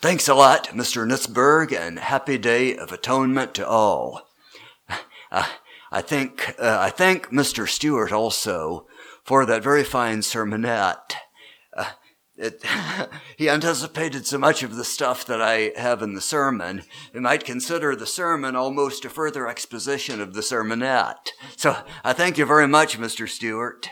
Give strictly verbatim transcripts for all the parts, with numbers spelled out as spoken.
Thanks a lot, Mister Nitzberg, and happy Day of Atonement to all. Uh, I think uh, I thank Mister Stewart also for that very fine sermonette. Uh, it, he anticipated so much of the stuff that I have in the sermon. You might consider the sermon almost a further exposition of the sermonette. So I thank you very much, Mister Stewart.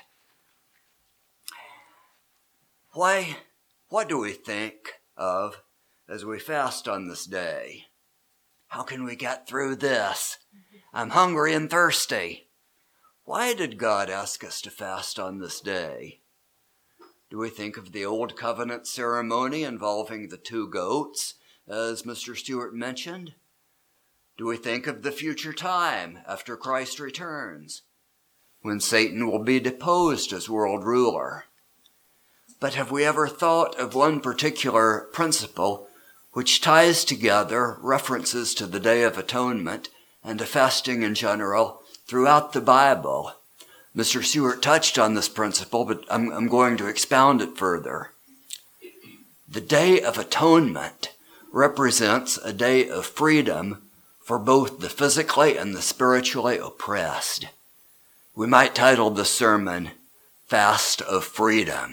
Why, what do we think of as we fast on this day? How can we get through this? I'm hungry and thirsty. Why did God ask us to fast on this day? Do we think of the Old Covenant ceremony involving the two goats, as Mister Stewart mentioned? Do we think of the future time after Christ returns, when Satan will be deposed as world ruler? But have we ever thought of one particular principle which ties together references to the Day of Atonement and to fasting in general throughout the Bible? Mister Stewart touched on this principle, but I'm, I'm going to expound it further. The Day of Atonement represents a day of freedom for both the physically and the spiritually oppressed. We might title the sermon, Fast of Freedom.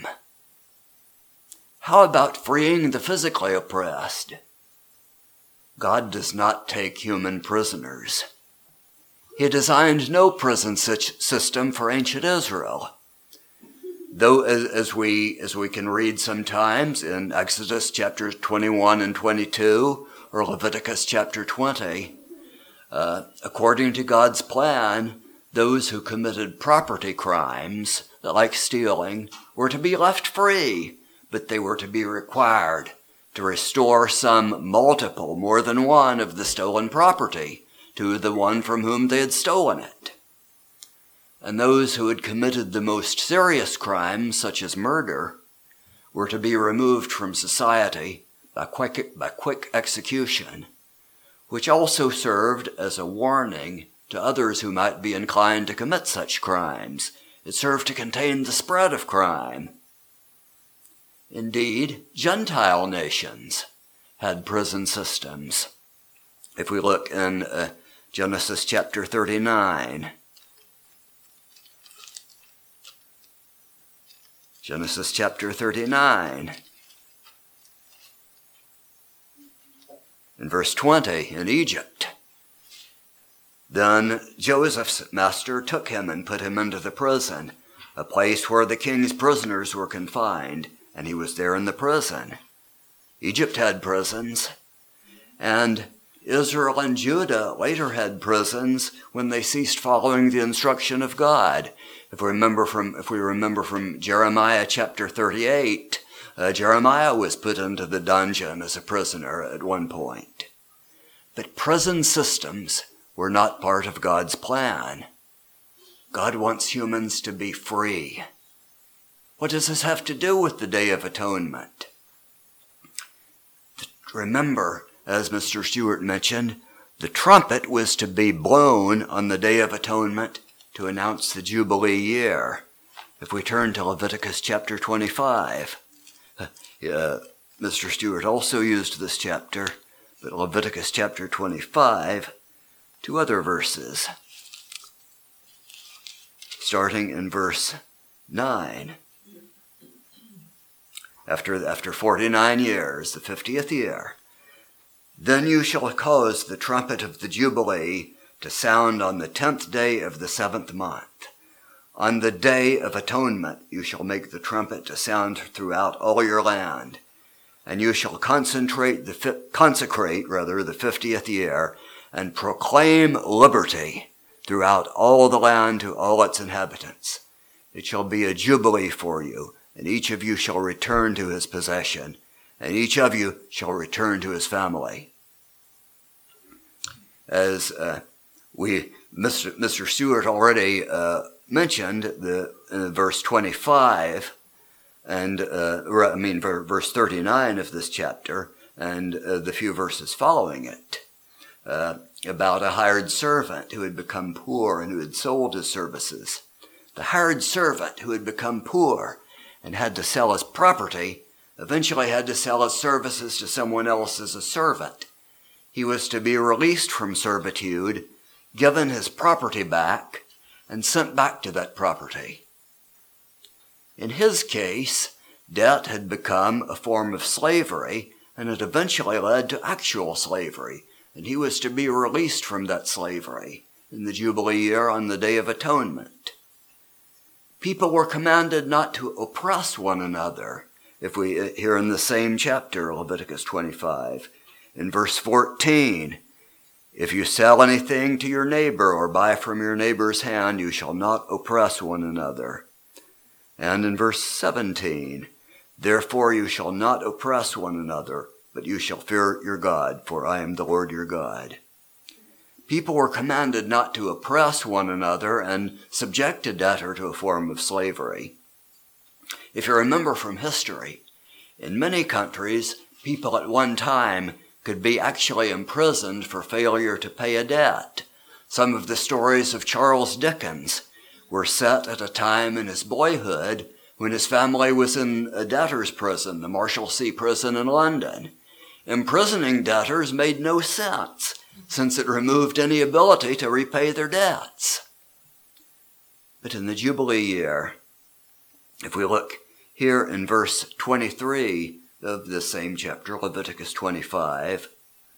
How about freeing the physically oppressed? God does not take human prisoners. He designed no prison system for ancient Israel. Though, as, as we as we can read sometimes in Exodus chapters twenty-one and twenty-two, or Leviticus chapter twenty, uh, according to God's plan, those who committed property crimes, like stealing, were to be left free, but they were to be required to restore some multiple, more than one, of the stolen property to the one from whom they had stolen it. And those who had committed the most serious crimes, such as murder, were to be removed from society by quick, by quick execution, which also served as a warning to others who might be inclined to commit such crimes. It served to contain the spread of crime. Indeed, Gentile nations had prison systems. If we look in uh, Genesis chapter thirty-nine, Genesis chapter thirty-nine, in verse twenty, in Egypt, then Joseph's master took him and put him into the prison, a place where the king's prisoners were confined, and he was there in the prison. Egypt had prisons, and Israel and Judah later had prisons when they ceased following the instruction of God. If we remember from, if we remember from Jeremiah chapter thirty-eight, uh, Jeremiah was put into the dungeon as a prisoner at one point. But prison systems were not part of God's plan. God wants humans to be free. What does this have to do with the Day of Atonement? Remember, as Mister Stewart mentioned, the trumpet was to be blown on the Day of Atonement to announce the Jubilee year. If we turn to Leviticus chapter twenty-five, uh, Mister Stewart also used this chapter, but Leviticus chapter twenty-five, two other verses, starting in verse nine. After, after forty-nine years, the fiftieth year, then you shall cause the trumpet of the Jubilee to sound on the tenth day of the seventh month. On the Day of Atonement you shall make the trumpet to sound throughout all your land, and you shall concentrate the fi- consecrate rather the fiftieth year, and proclaim liberty throughout all the land to all its inhabitants. It shall be a jubilee for you, and each of you shall return to his possession, and each of you shall return to his family. As uh, we, Mister Mister Stewart already uh, mentioned, the uh, verse twenty-five, and uh, I mean verse thirty-nine of this chapter, and uh, the few verses following it, uh, about a hired servant who had become poor and who had sold his services. The hired servant who had become poor and had to sell his property eventually had to sell his services to someone else as a servant. He was to be released from servitude, given his property back, and sent back to that property. In his case, debt had become a form of slavery, and it eventually led to actual slavery, and he was to be released from that slavery in the Jubilee year on the Day of Atonement. People were commanded not to oppress one another. If we, here in the same chapter, Leviticus twenty-five, in verse fourteen, if you sell anything to your neighbor or buy from your neighbor's hand, you shall not oppress one another. And in verse seventeen, therefore you shall not oppress one another, but you shall fear your God, for I am the Lord your God. People were commanded not to oppress one another and subject a debtor to a form of slavery. If you remember from history, in many countries, people at one time could be actually imprisoned for failure to pay a debt. Some of the stories of Charles Dickens were set at a time in his boyhood when his family was in a debtor's prison, the Marshalsea prison in London. Imprisoning debtors made no sense, since it removed any ability to repay their debts. But in the Jubilee year, if we look here in verse twenty-three of the same chapter, Leviticus twenty-five,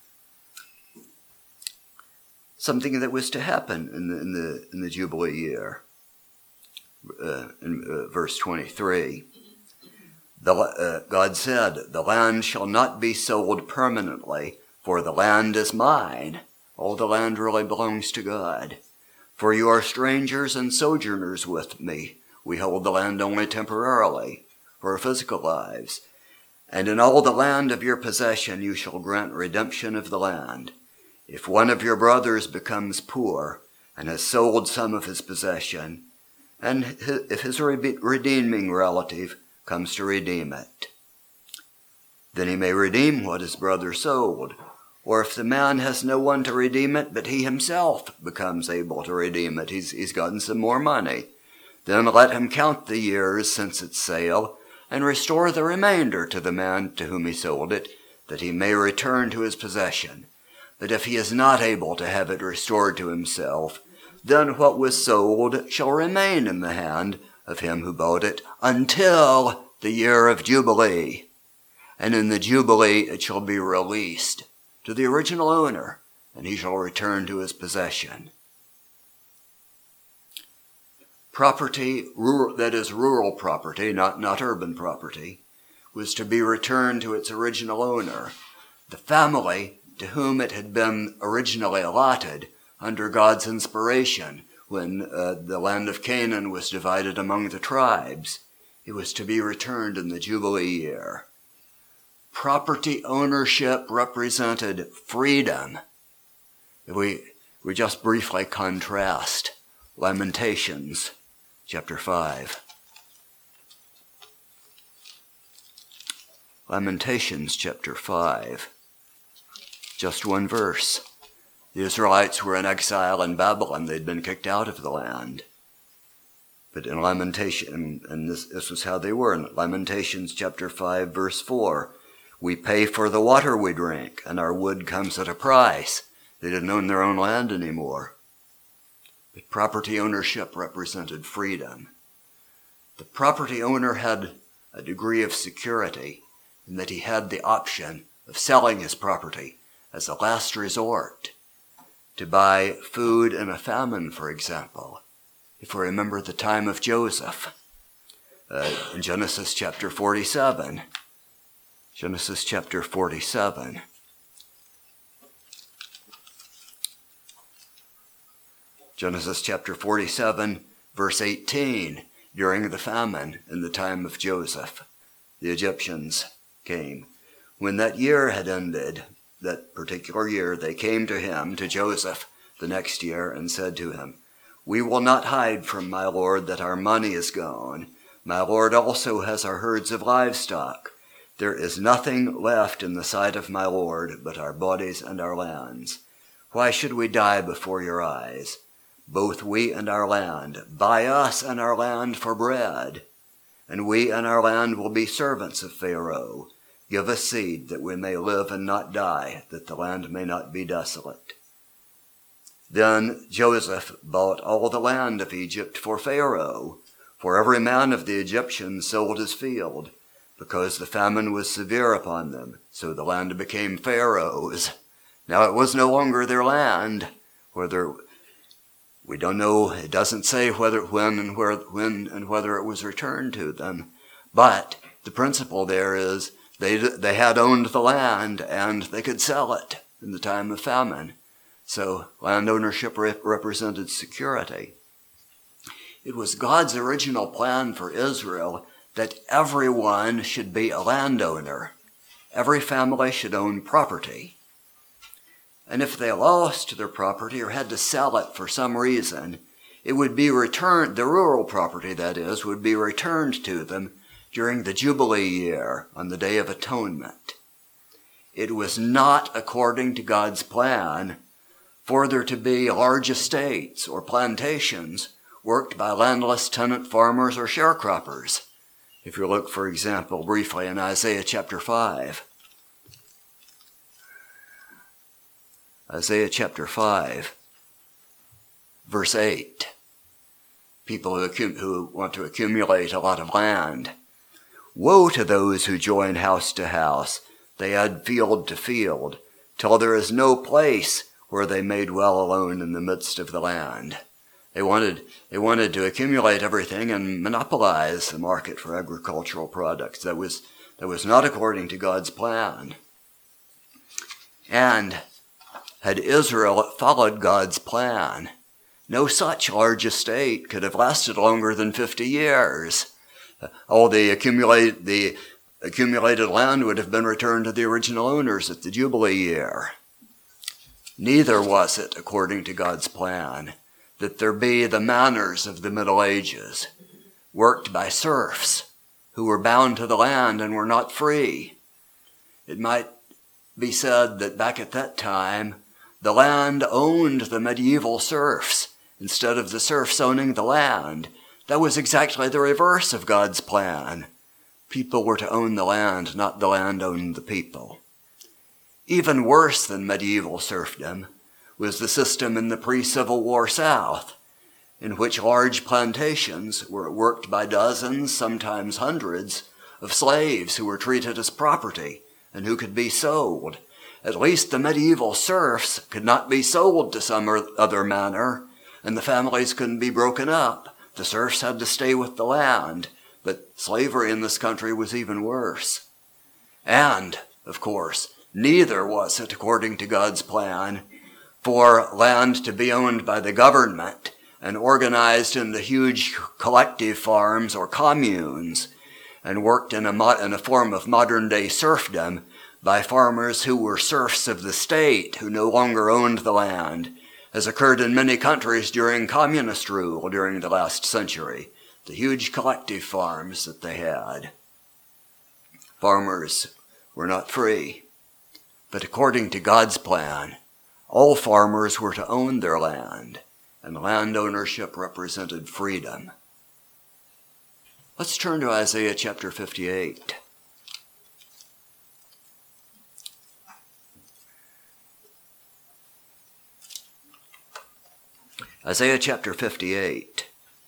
something that was to happen in the, in the, in the Jubilee year, uh, in uh, verse twenty-three. The, uh, God said, the land shall not be sold permanently, for the land is mine. All the land really belongs to God. For you are strangers and sojourners with me. We hold the land only temporarily, for our physical lives. And in all the land of your possession you shall grant redemption of the land. If one of your brothers becomes poor and has sold some of his possession, and if his redeeming relative comes to redeem it, then he may redeem what his brother sold. Or if the man has no one to redeem it, but he himself becomes able to redeem it, he's, he's gotten some more money, then let him count the years since its sale and restore the remainder to the man to whom he sold it, that he may return to his possession. But if he is not able to have it restored to himself, then what was sold shall remain in the hand of him who bought it until the year of Jubilee. And in the Jubilee it shall be released to the original owner, and he shall return to his possession. Property, rural, that is rural property, not, not urban property, was to be returned to its original owner, the family to whom it had been originally allotted under God's inspiration when uh, the land of Canaan was divided among the tribes. It was to be returned in the Jubilee year. Property ownership represented freedom. If we, we just briefly contrast Lamentations chapter five. Lamentations chapter five. Just one verse. The Israelites were in exile in Babylon. They'd been kicked out of the land. But in Lamentation, and this, this was how they were, in Lamentations chapter five, verse four, we pay for the water we drink, and our wood comes at a price. They didn't own their own land anymore. But property ownership represented freedom. The property owner had a degree of security in that he had the option of selling his property as a last resort to buy food in a famine, for example. If we remember the time of Joseph, uh, in Genesis chapter forty-seven, Genesis chapter forty-seven. Genesis chapter forty-seven, verse eighteen, during the famine in the time of Joseph, the Egyptians came. When that year had ended, that particular year, they came to him, to Joseph, the next year, and said to him, we will not hide from my Lord that our money is gone. My Lord also has our herds of livestock. There is nothing left in the sight of my Lord but our bodies and our lands. Why should we die before your eyes, both we and our land? Buy us and our land for bread. and we and our land will be servants of Pharaoh. Give us seed that we may live and not die, that the land may not be desolate." Then Joseph bought all the land of Egypt for Pharaoh, for every man of the Egyptians sold his field, because the famine was severe upon them. So the land became Pharaoh's. Now it was no longer their land. Whether we don't know, it doesn't say whether, when, and where, when, and whether it was returned to them. But the principle there is they they had owned the land and they could sell it in the time of famine. So land ownership rep- represented security. It was God's original plan for Israel that everyone should be a landowner. Every family should own property. And if they lost their property or had to sell it for some reason, it would be returned, the rural property that is, would be returned to them during the Jubilee year on the Day of Atonement. It was not according to God's plan for there to be large estates or plantations worked by landless tenant farmers or sharecroppers. If you look, for example, briefly in Isaiah chapter five. Isaiah chapter five, verse eight. People who, accum- who want to accumulate a lot of land. "Woe to those who join house to house. They add field to field, till there is no place where they may dwell alone in the midst of the land." They wanted, they wanted to accumulate everything and monopolize the market for agricultural products. That was, that was not according to God's plan. And had Israel followed God's plan, no such large estate could have lasted longer than fifty years. All the accumulated, the accumulated land would have been returned to the original owners at the Jubilee year. Neither was it according to God's plan that there be the manors of the Middle Ages, worked by serfs who were bound to the land and were not free. It might be said that back at that time, the land owned the medieval serfs instead of the serfs owning the land. That was exactly the reverse of God's plan. People were to own the land, not the land owned the people. Even worse than medieval serfdom was the system in the pre-Civil War South, in which large plantations were worked by dozens, sometimes hundreds, of slaves who were treated as property and who could be sold. At least the medieval serfs could not be sold to some other manor, and the families couldn't be broken up. The serfs had to stay with the land, but slavery in this country was even worse. And, of course, neither was it according to God's plan for land to be owned by the government and organized into huge collective farms or communes and worked in a, mo- in a form of modern-day serfdom by farmers who were serfs of the state, who no longer owned the land, as occurred in many countries during communist rule during the last century, the huge collective farms that they had. Farmers were not free, but according to God's plan, all farmers were to own their land, and land ownership represented freedom. Let's turn to Isaiah chapter fifty-eight. Isaiah chapter fifty-eight,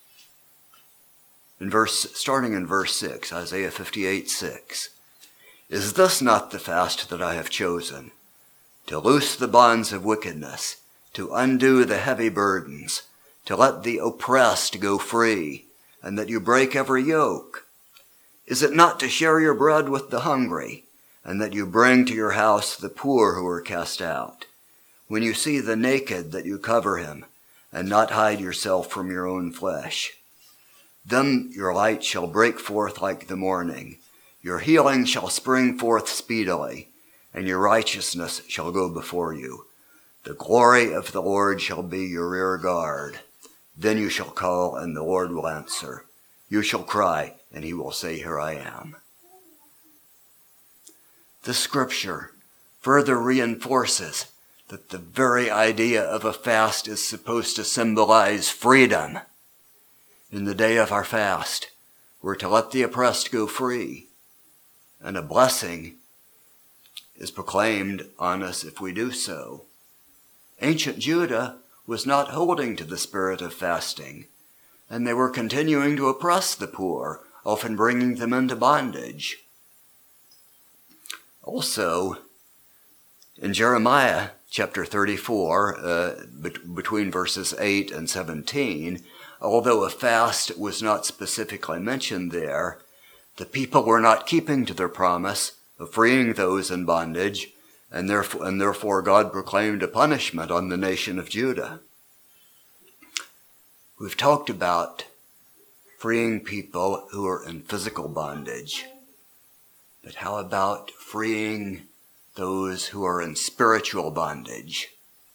in verse, starting in verse six, Isaiah fifty-eight, six. "Is this not the fast that I have chosen? To loose the bonds of wickedness, to undo the heavy burdens, to let the oppressed go free, and that you break every yoke? Is it not to share your bread with the hungry, and that you bring to your house the poor who are cast out? When you see the naked, that you cover him, and not hide yourself from your own flesh. Then your light shall break forth like the morning, your healing shall spring forth speedily, and your righteousness shall go before you. The glory of the Lord shall be your rear guard. Then you shall call, and the Lord will answer. You shall cry, and he will say, Here I am." The scripture further reinforces that the very idea of a fast is supposed to symbolize freedom. In the day of our fast, We're to let the oppressed go free. And a blessing is proclaimed on us if we do so. Ancient Judah was not holding to the spirit of fasting, and they were continuing to oppress the poor, often bringing them into bondage. Also, in Jeremiah chapter thirty-four, uh, bet- between verses eight and seventeen, although a fast was not specifically mentioned there, the people were not keeping to their promise of freeing those in bondage, and therefore, and therefore God proclaimed a punishment on the nation of Judah. We've talked about freeing people who are in physical bondage, but how about freeing those who are in spiritual bondage?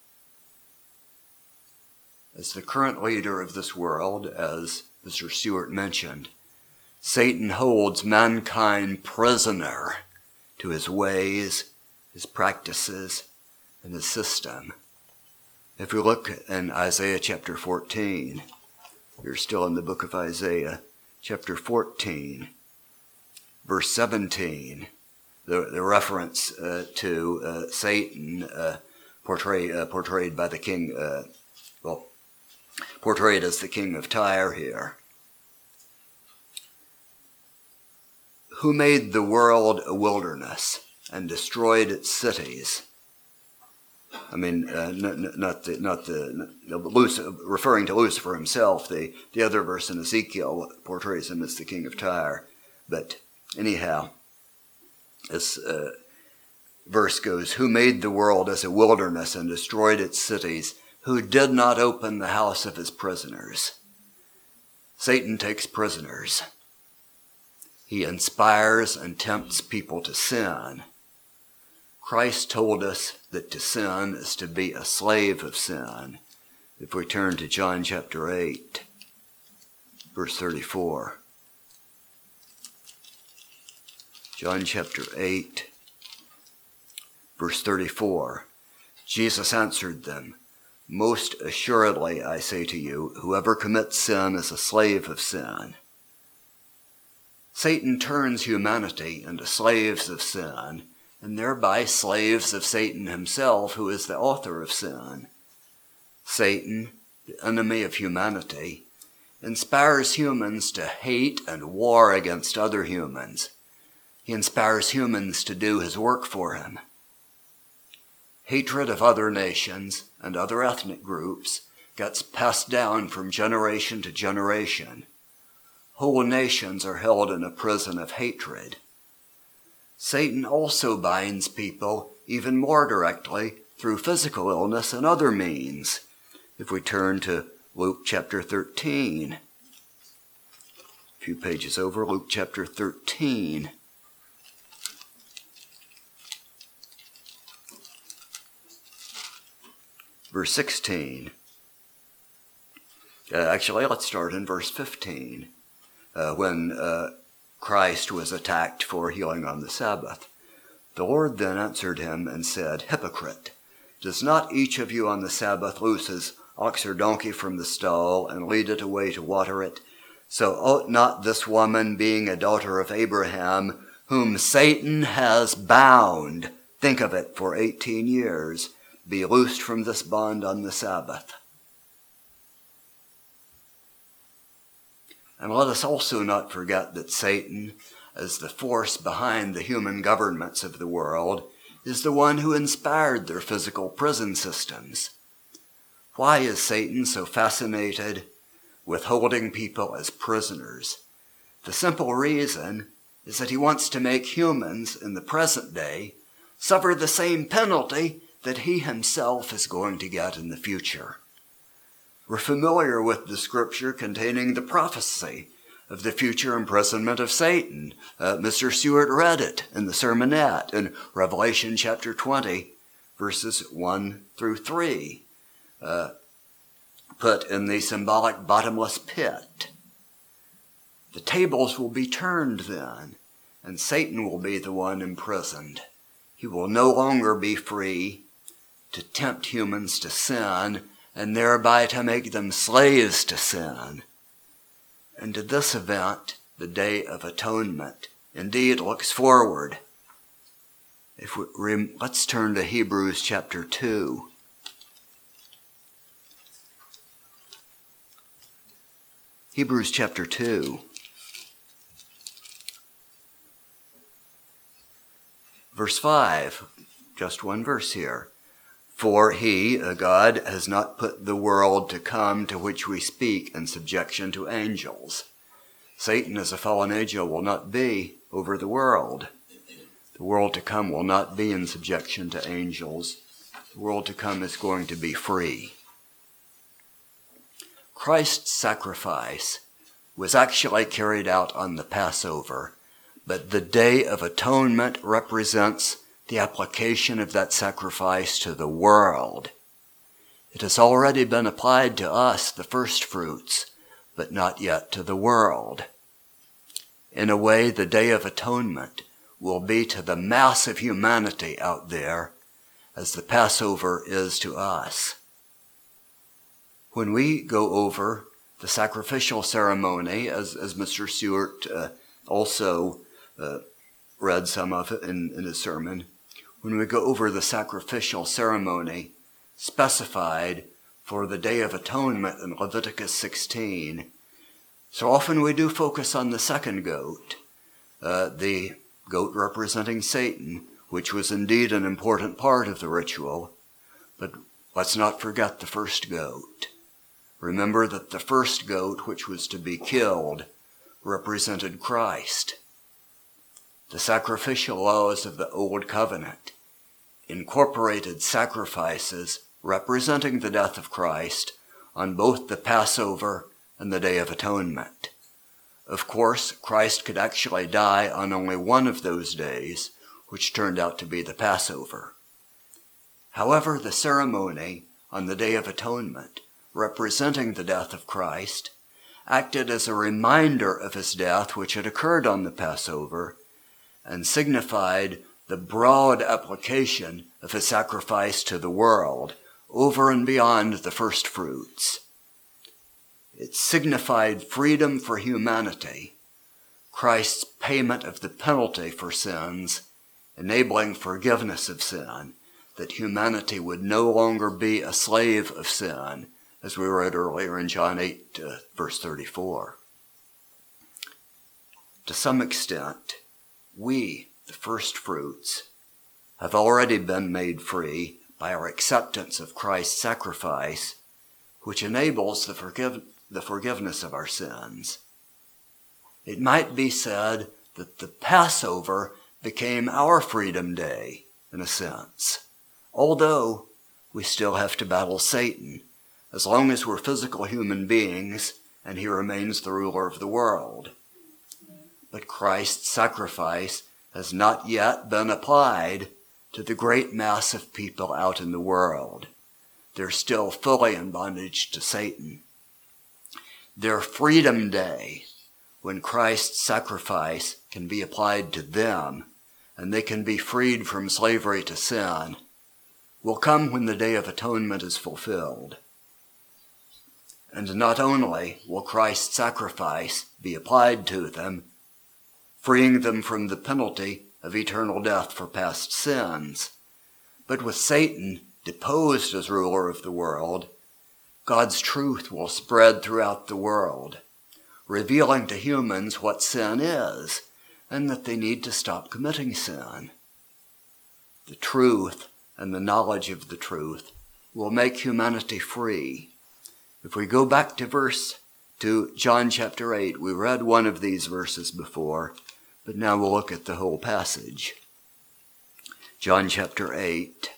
As the current leader of this world, as Mister Stewart mentioned, Satan holds mankind prisoner to his ways, his practices, and his system. If we look in Isaiah chapter fourteen, you're still in the book of Isaiah, chapter fourteen, verse seventeen, the, the reference uh, to uh, Satan uh, portray, uh, portrayed by the king, uh, well, portrayed as the king of Tyre here. Who made the world a wilderness and destroyed its cities? I mean, uh, not, not the, not the, Lucifer, referring to Lucifer himself. The, the other verse in Ezekiel portrays him as the king of Tyre. But anyhow, this uh, verse goes, who made the world as a wilderness and destroyed its cities, who did not open the house of his prisoners. Satan takes prisoners. He inspires and tempts people to sin. Christ told us that to sin is to be a slave of sin. If we turn to John chapter eight, verse thirty-four. John chapter eight, verse thirty-four. Jesus answered them, most assuredly I say to you, whoever commits sin is a slave of sin. Satan turns humanity into slaves of sin, and thereby slaves of Satan himself, who is the author of sin. Satan, the enemy of humanity, inspires humans to hate and war against other humans. He inspires humans to do his work for him. Hatred of other nations and other ethnic groups gets passed down from generation to generation. Whole nations are held in a prison of hatred. Satan also binds people even more directly through physical illness and other means. If we turn to Luke chapter thirteen, a few pages over, Luke chapter thirteen. Verse sixteen. Uh, actually, let's start in verse fifteen. Uh, when uh, Christ was attacked for healing on the Sabbath. The Lord then answered him and said, hypocrite, does not each of you on the Sabbath loose his ox or donkey from the stall and lead it away to water it? So ought not this woman, being a daughter of Abraham, whom Satan has bound, think of it, for eighteen years, be loosed from this bond on the Sabbath? And let us also not forget that Satan, as the force behind the human governments of the world, is the one who inspired their physical prison systems. Why is Satan so fascinated with holding people as prisoners? The simple reason is that he wants to make humans in the present day suffer the same penalty that he himself is going to get in the future. We're familiar with the scripture containing the prophecy of the future imprisonment of Satan. Uh, Mister Stewart read it in the sermonette in Revelation chapter twenty, verses one through three, uh, put in the symbolic bottomless pit. The tables will be turned then, and Satan will be the one imprisoned. He will no longer be free to tempt humans to sin and thereby to make them slaves to sin. And to this event, the Day of Atonement indeed looks forward. If we, let's turn to Hebrews chapter two. Hebrews chapter two. Verse five, just one verse here. For he, God, has not put the world to come to which we speak in subjection to angels. Satan as a fallen angel will not be over the world. The world to come will not be in subjection to angels. The world to come is going to be free. Christ's sacrifice was actually carried out on the Passover, but the Day of Atonement represents the application of that sacrifice to the world. It has already been applied to us, the first fruits, but not yet to the world. In a way, the Day of Atonement will be to the mass of humanity out there as the Passover is to us. When we go over the sacrificial ceremony, as, as Mister Stewart uh, also uh, read some of it in, in his sermon, when we go over the sacrificial ceremony specified for the Day of Atonement in Leviticus sixteen, so often we do focus on the second goat, uh, the goat representing Satan, which was indeed an important part of the ritual, but let's not forget the first goat. Remember that the first goat, which was to be killed, represented Christ. The sacrificial laws of the Old Covenant incorporated sacrifices representing the death of Christ on both the Passover and the Day of Atonement. Of course, Christ could actually die on only one of those days, which turned out to be the Passover. However, the ceremony on the Day of Atonement, representing the death of Christ, acted as a reminder of his death which had occurred on the Passover, and signified the broad application of his sacrifice to the world, over and beyond the first fruits. It signified freedom for humanity, Christ's payment of the penalty for sins, enabling forgiveness of sin, that humanity would no longer be a slave of sin, as we read earlier in John eight, uh, verse thirty-four. To some extent, we, the first fruits, have already been made free by our acceptance of Christ's sacrifice, which enables the, forgive- the forgiveness of our sins. It might be said that the Passover became our freedom day, in a sense, although we still have to battle Satan, as long as we're physical human beings and he remains the ruler of the world. But Christ's sacrifice has not yet been applied to the great mass of people out in the world. They're still fully in bondage to Satan. Their freedom day, when Christ's sacrifice can be applied to them and they can be freed from slavery to sin, will come when the Day of Atonement is fulfilled. And not only will Christ's sacrifice be applied to them, freeing them from the penalty of eternal death for past sins, but with Satan deposed as ruler of the world, God's truth will spread throughout the world, revealing to humans what sin is and that they need to stop committing sin. The truth and the knowledge of the truth will make humanity free. If we go back to verse, to John chapter eight, we read one of these verses before, but now we'll look at the whole passage. John chapter eight.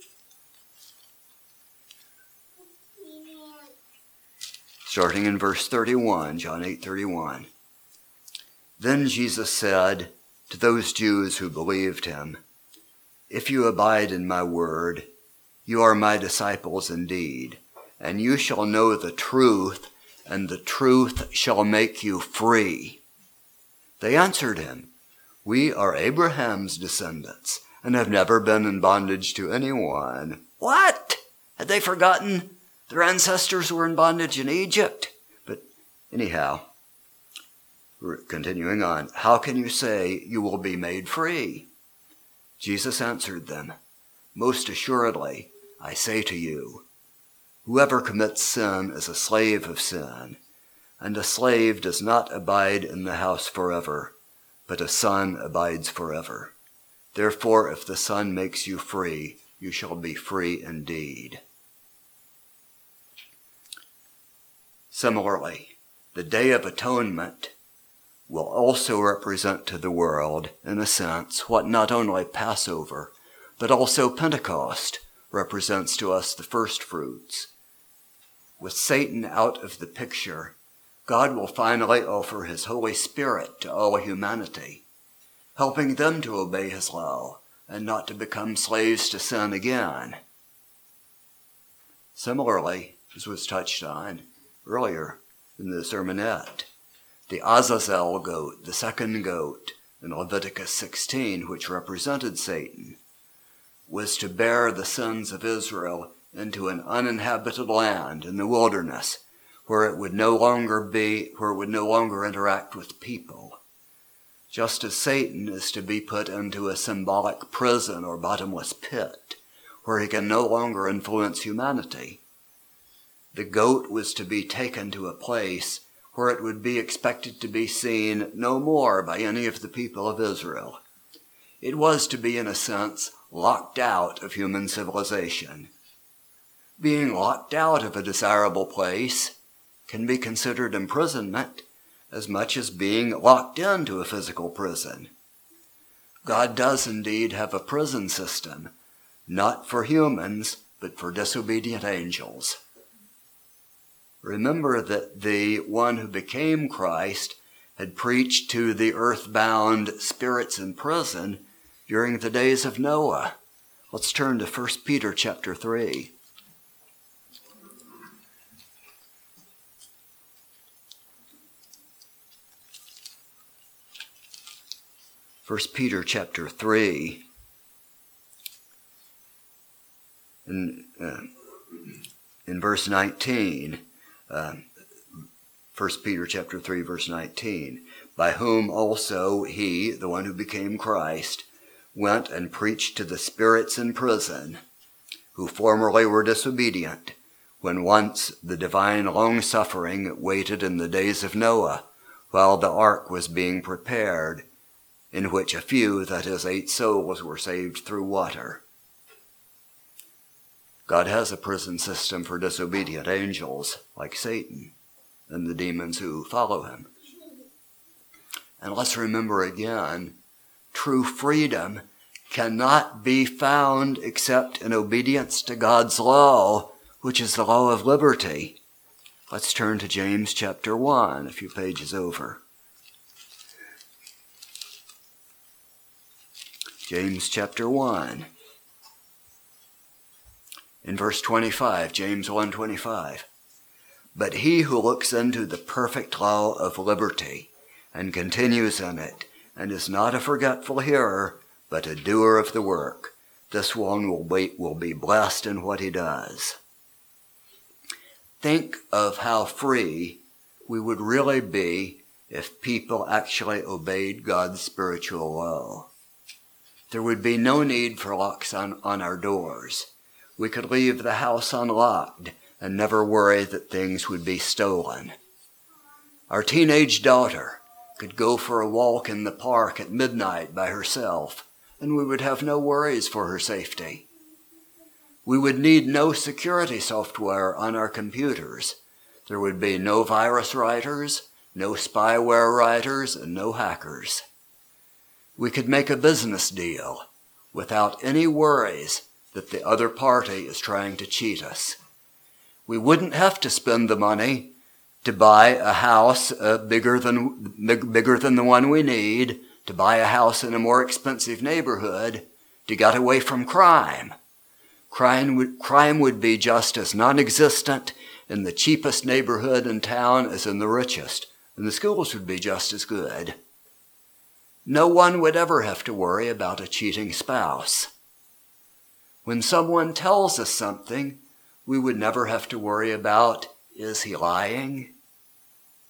Starting in verse thirty-one, John eight thirty-one. Then Jesus said to those Jews who believed him, "If you abide in my word, you are my disciples indeed, and you shall know the truth, and the truth shall make you free." They answered him, "We are Abraham's descendants, and have never been in bondage to anyone." What? Had they forgotten their ancestors were in bondage in Egypt? But anyhow, Continuing on, how can you say you will be made free? Jesus answered them, most assuredly, I say to you, whoever commits sin is a slave of sin, and a slave does not abide in the house forever, but a son abides forever. Therefore, if the Son makes you free, you shall be free indeed. Similarly, the Day of Atonement will also represent to the world, in a sense, what not only Passover, but also Pentecost represents to us the first fruits. With Satan out of the picture, God will finally offer his Holy Spirit to all humanity, helping them to obey his law and not to become slaves to sin again. Similarly, as was touched on earlier in the sermonette, the Azazel goat, the second goat in Leviticus sixteen, which represented Satan, was to bear the sins of Israel into an uninhabited land in the wilderness, where it would no longer be, where it would no longer interact with people. Just as Satan is to be put into a symbolic prison or bottomless pit, where he can no longer influence humanity, the goat was to be taken to a place where it would be expected to be seen no more by any of the people of Israel. It was to be, in a sense, locked out of human civilization. Being locked out of a desirable place can be considered imprisonment as much as being locked into a physical prison. God does indeed have a prison system, not for humans, but for disobedient angels. Remember that the one who became Christ had preached to the earthbound spirits in prison during the days of Noah. Let's turn to First Peter chapter three. First Peter chapter three. In, uh, in verse nineteen. Uh, First Peter chapter three, verse nineteen, by whom also he, the one who became Christ, went and preached to the spirits in prison, who formerly were disobedient, when once the divine long-suffering waited in the days of Noah, while the ark was being prepared, in which a few, that is, eight souls, were saved through water. God has a prison system for disobedient angels, like Satan and the demons who follow him. And let's remember again, true freedom cannot be found except in obedience to God's law, which is the law of liberty. Let's turn to James chapter one, a few pages over. James chapter one. In verse twenty-five, James one twenty-five, but he who looks into the perfect law of liberty and continues in it, and is not a forgetful hearer, but a doer of the work, this one will be, will be blessed in what he does. Think of how free we would really be if people actually obeyed God's spiritual law. There would be no need for locks on, on our doors. We could leave the house unlocked and never worry that things would be stolen. Our teenage daughter could go for a walk in the park at midnight by herself, and we would have no worries for her safety. We would need no security software on our computers. There would be no virus writers, no spyware writers, and no hackers. We could make a business deal without any worries that the other party is trying to cheat us. We wouldn't have to spend the money to buy a house uh, bigger than big, bigger than the one we need, to buy a house in a more expensive neighborhood, to get away from crime. Crime would, crime would be just as non-existent in the cheapest neighborhood in town as in the richest, and the schools would be just as good. No one would ever have to worry about a cheating spouse. When someone tells us something, we would never have to worry about, is he lying?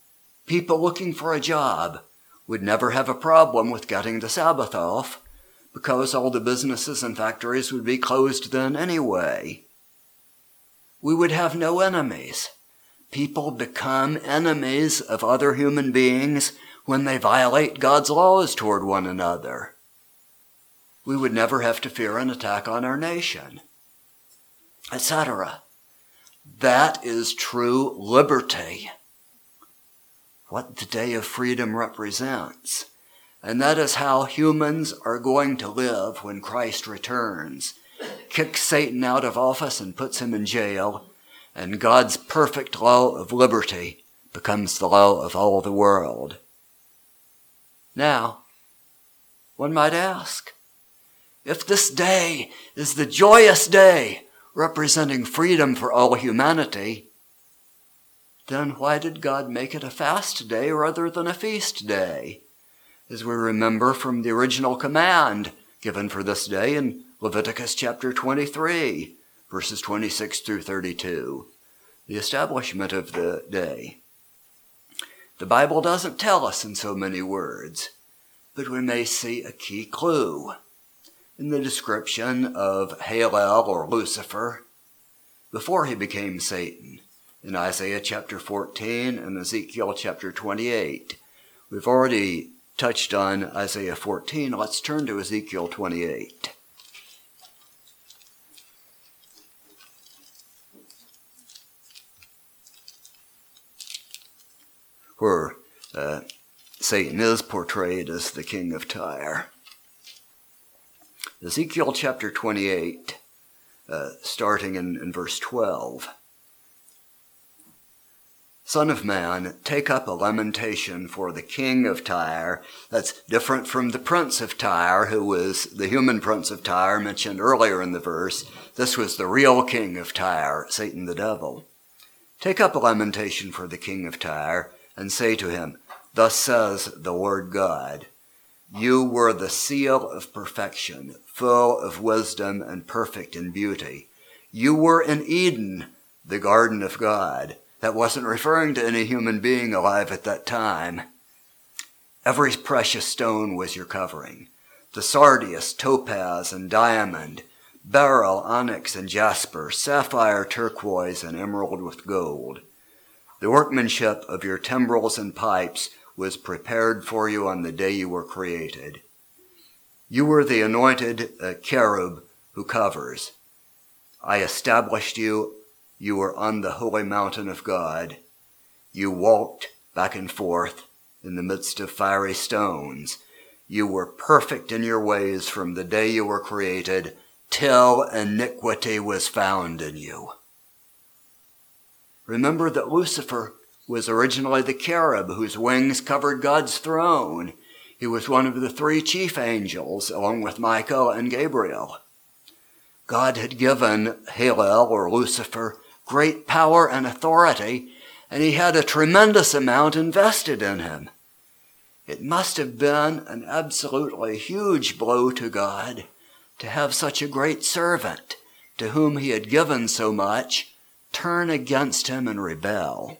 People looking for a job would never have a problem with getting the Sabbath off because all the businesses and factories would be closed then anyway. We would have no enemies. People become enemies of other human beings when they violate God's laws toward one another. We would never have to fear an attack on our nation, et cetera. That is true liberty, what the day of freedom represents. And that is how humans are going to live when Christ returns. Kicks Satan out of office and puts him in jail, and God's perfect law of liberty becomes the law of all the world. Now, one might ask, if this day is the joyous day representing freedom for all humanity, then why did God make it a fast day rather than a feast day? As we remember from the original command given for this day in Leviticus chapter twenty-three, verses twenty-six through thirty-two, the establishment of the day. The Bible doesn't tell us in so many words, but we may see a key clue in the description of Halel or Lucifer before he became Satan in Isaiah chapter fourteen and Ezekiel chapter twenty-eight. We've already touched on Isaiah fourteen. Let's turn to Ezekiel twenty-eight. Where uh, Satan is portrayed as the king of Tyre. Ezekiel chapter twenty-eight, uh, starting in, in verse twelve. Son of man, take up a lamentation for the king of Tyre. That's different from the prince of Tyre, who was the human prince of Tyre mentioned earlier in the verse. This was the real king of Tyre, Satan the devil. Take up a lamentation for the king of Tyre, and say to him, thus says the Lord God, you were the seal of perfection, full of wisdom and perfect in beauty. You were in Eden, the garden of God. That wasn't referring to any human being alive at that time. Every precious stone was your covering. The sardius, topaz, and diamond, beryl, onyx, and jasper, sapphire, turquoise, and emerald with gold. The workmanship of your timbrels and pipes was prepared for you on the day you were created. You were the anointed uh, cherub who covers. I established you. You were on the holy mountain of God. You walked back and forth in the midst of fiery stones. You were perfect in your ways from the day you were created till iniquity was found in you. Remember that Lucifer was originally the cherub whose wings covered God's throne. He was one of the three chief angels, along with Michael and Gabriel. God had given Halel, or Lucifer, great power and authority, and he had a tremendous amount invested in him. It must have been an absolutely huge blow to God to have such a great servant, to whom he had given so much, turn against him and rebel.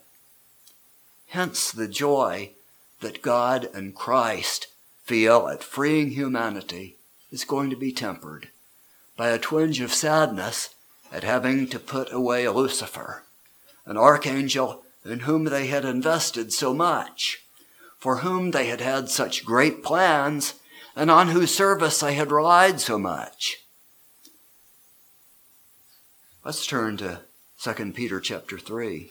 Hence the joy that God and Christ feel at freeing humanity is going to be tempered by a twinge of sadness at having to put away Lucifer, an archangel in whom they had invested so much, for whom they had had such great plans, and on whose service they had relied so much. Let's turn to Second Peter chapter three.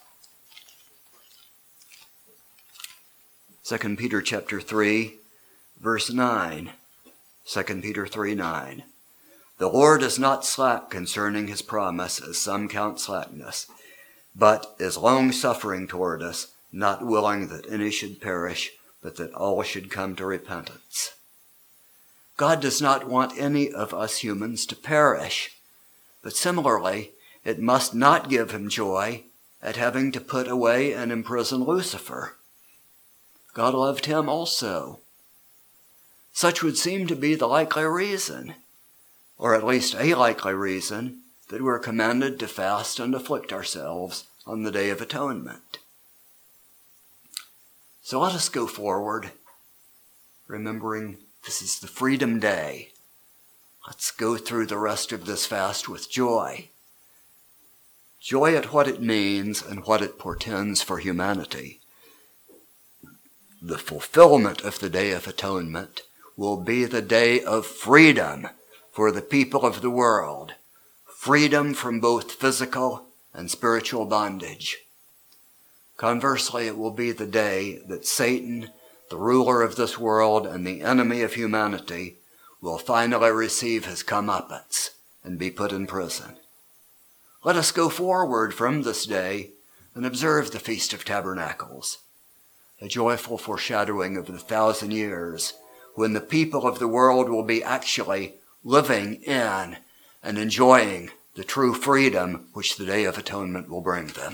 Second Peter chapter three, verse nine. Second Peter three nine. The Lord is not slack concerning his promise, as some count slackness, but is long-suffering toward us, not willing that any should perish, but that all should come to repentance. God does not want any of us humans to perish, but similarly, it must not give him joy at having to put away and imprison Lucifer. God loved him also. Such would seem to be the likely reason, or at least a likely reason, that we're commanded to fast and afflict ourselves on the Day of Atonement. So let us go forward, remembering this is the Freedom Day. Let's go through the rest of this fast with joy. Joy at what it means and what it portends for humanity. The fulfillment of the Day of Atonement will be the day of freedom for the people of the world. Freedom from both physical and spiritual bondage. Conversely, it will be the day that Satan, the ruler of this world and the enemy of humanity, will finally receive his comeuppance and be put in prison. Let us go forward from this day and observe the Feast of Tabernacles, a joyful foreshadowing of the thousand years when the people of the world will be actually living in and enjoying the true freedom which the Day of Atonement will bring them.